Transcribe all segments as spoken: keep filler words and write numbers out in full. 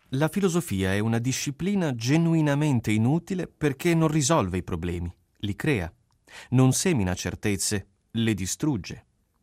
La filosofia è una disciplina genuinamente inutile perché non risolve i problemi, li crea. Non semina certezze, le distrugge.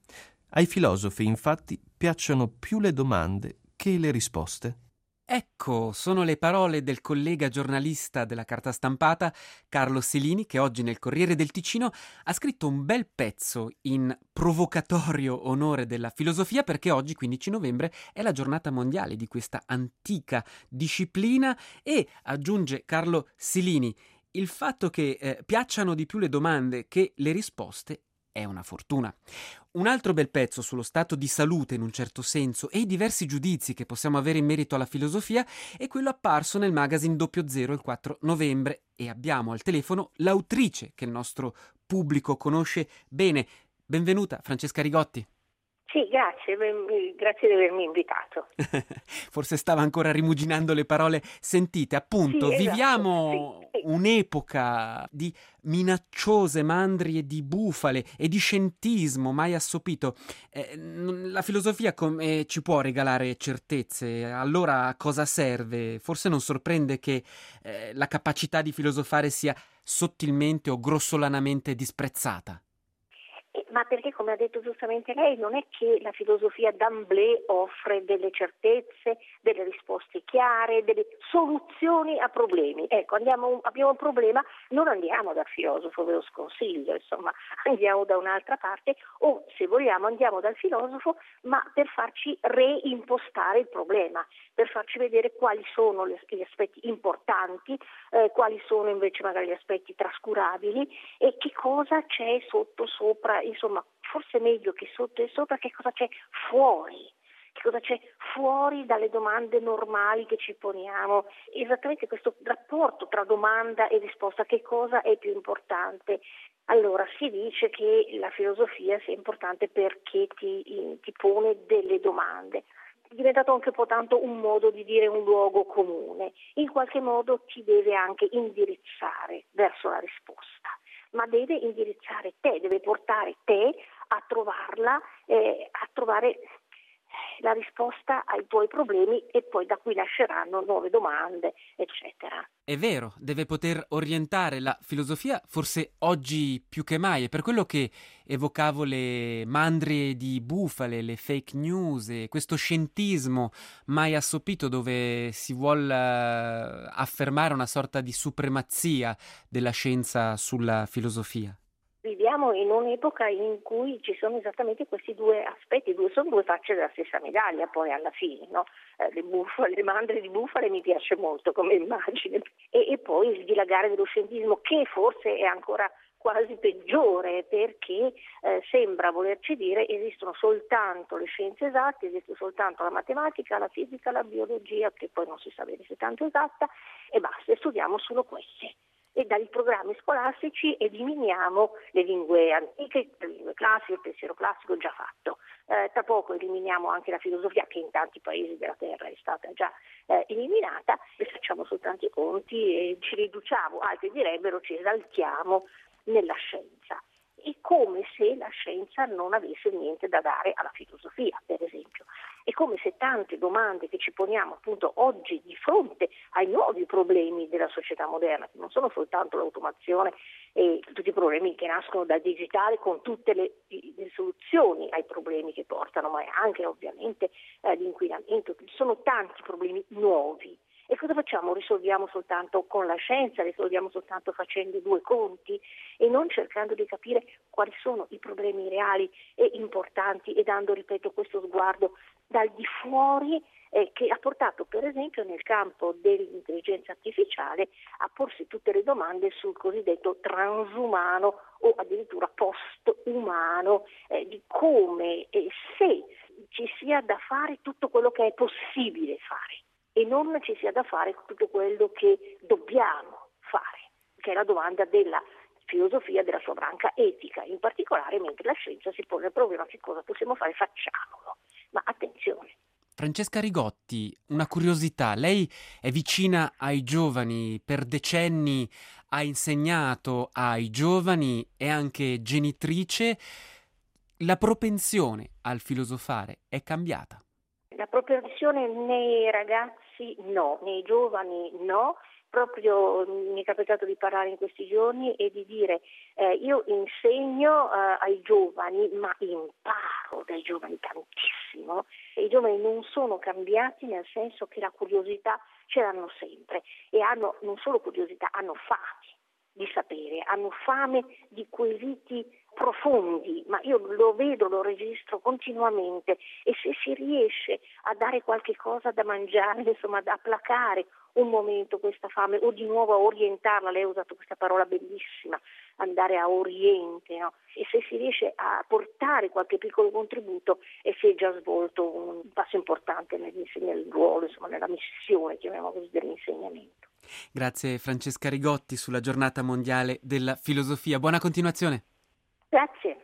Ai filosofi, infatti, piacciono più le domande che le risposte. Ecco, sono le parole del collega giornalista della carta stampata Carlo Selini, che oggi nel Corriere del Ticino ha scritto un bel pezzo in provocatorio onore della filosofia, perché oggi, quindici novembre, è la giornata mondiale di questa antica disciplina e, aggiunge Carlo Selini, il fatto che eh, piacciono di più le domande che le risposte è una fortuna. Un altro bel pezzo sullo stato di salute, in un certo senso, e i diversi giudizi che possiamo avere in merito alla filosofia è quello apparso nel magazine Doppio Zero il quattro novembre, e abbiamo al telefono l'autrice che il nostro pubblico conosce bene. Benvenuta, Francesca Rigotti. Sì, grazie, ben- grazie di avermi invitato. Forse stava ancora rimuginando le parole sentite. Appunto, Sì, esatto, viviamo sì, sì. un'epoca di minacciose mandrie di bufale e di scientismo mai assopito. Eh, n- la filosofia come ci può regalare certezze? Allora a cosa serve? Forse non sorprende che eh, la capacità di filosofare sia sottilmente o grossolanamente disprezzata. Eh, Ma perché, come ha detto giustamente lei, non è che la filosofia d'emblée offre delle certezze, delle risposte chiare, delle soluzioni a problemi. Ecco, andiamo, abbiamo un problema, non andiamo dal filosofo, ve lo sconsiglio, insomma, andiamo da un'altra parte o, se vogliamo, andiamo dal filosofo, ma per farci reimpostare il problema, per farci vedere quali sono gli aspetti importanti, eh, quali sono invece magari gli aspetti trascurabili e che cosa c'è sotto, sopra, insomma, forse meglio che sotto e sopra, che cosa c'è fuori, che cosa c'è fuori dalle domande normali che ci poniamo, esattamente questo rapporto tra domanda e risposta, che cosa è più importante. Allora, si dice che la filosofia sia importante perché ti, ti pone delle domande. È diventato anche un po' tanto un modo di dire un luogo comune, in qualche modo ti deve anche indirizzare verso la risposta, ma deve indirizzare te, deve portare te a trovarla, eh, a trovare la risposta ai tuoi problemi e poi da qui nasceranno nuove domande, eccetera. È vero, deve poter orientare la filosofia, forse oggi più che mai. È per quello che evocavo le mandrie di bufale, le fake news e questo scientismo mai assopito dove si vuol eh, affermare una sorta di supremazia della scienza sulla filosofia. Viviamo in un'epoca in cui ci sono esattamente questi due aspetti, due, sono due facce della stessa medaglia poi alla fine, no? Eh, le bufale, le mandrie di bufale mi piace molto come immagine e, e poi il dilagare dello scientismo, che forse è ancora quasi peggiore perché eh, sembra volerci dire esistono soltanto le scienze esatte, esiste soltanto la matematica, la fisica, la biologia, che poi non si sa bene se è tanto esatta, e basta, e studiamo solo queste. E dai programmi scolastici eliminiamo le lingue antiche, le lingue classiche, il pensiero classico già fatto. Eh, tra poco eliminiamo anche la filosofia, che in tanti paesi della terra è stata già eh, eliminata, e facciamo soltanto i conti e ci riduciamo, altri direbbero ci esaltiamo nella scienza. È come se la scienza non avesse niente da dare alla filosofia, per esempio. È come se tante domande che ci poniamo appunto oggi di fronte ai nuovi problemi della società moderna, che non sono soltanto l'automazione e tutti i problemi che nascono dal digitale con tutte le, le soluzioni ai problemi che portano, ma anche ovviamente eh, l'inquinamento, ci sono tanti problemi nuovi. E cosa facciamo? Risolviamo soltanto con la scienza, risolviamo soltanto facendo due conti e non cercando di capire quali sono i problemi reali e importanti e dando, ripeto, questo sguardo dal di fuori eh, che ha portato per esempio nel campo dell'intelligenza artificiale a porsi tutte le domande sul cosiddetto transumano o addirittura postumano, eh, di come e se ci sia da fare tutto quello che è possibile fare e non ci sia da fare tutto quello che dobbiamo fare, che è la domanda della filosofia, della sua branca etica, in particolare mentre la scienza si pone il problema che cosa possiamo fare, facciamolo. Ma attenzione. Francesca Rigotti, una curiosità, lei è vicina ai giovani, per decenni ha insegnato ai giovani, è anche genitrice, la propensione al filosofare è cambiata? La propria riflessione nei ragazzi no, nei giovani no. Proprio mi è capitato di parlare in questi giorni e di dire eh, io insegno eh, ai giovani, ma imparo dai giovani tantissimo. I giovani non sono cambiati, nel senso che la curiosità ce l'hanno sempre e hanno non solo curiosità, hanno fame di sapere, hanno fame di quesiti profondi, ma io lo vedo, lo registro continuamente, e se si riesce a dare qualche cosa da mangiare, insomma, da placare un momento questa fame, o di nuovo a orientarla, lei ha usato questa parola bellissima, andare a oriente, no? E se si riesce a portare qualche piccolo contributo, e si è già svolto un passo importante nel, nel ruolo, insomma, nella missione, chiamiamola così, dell'insegnamento. Grazie Francesca Rigotti sulla giornata mondiale della filosofia. Buona continuazione. Grazie.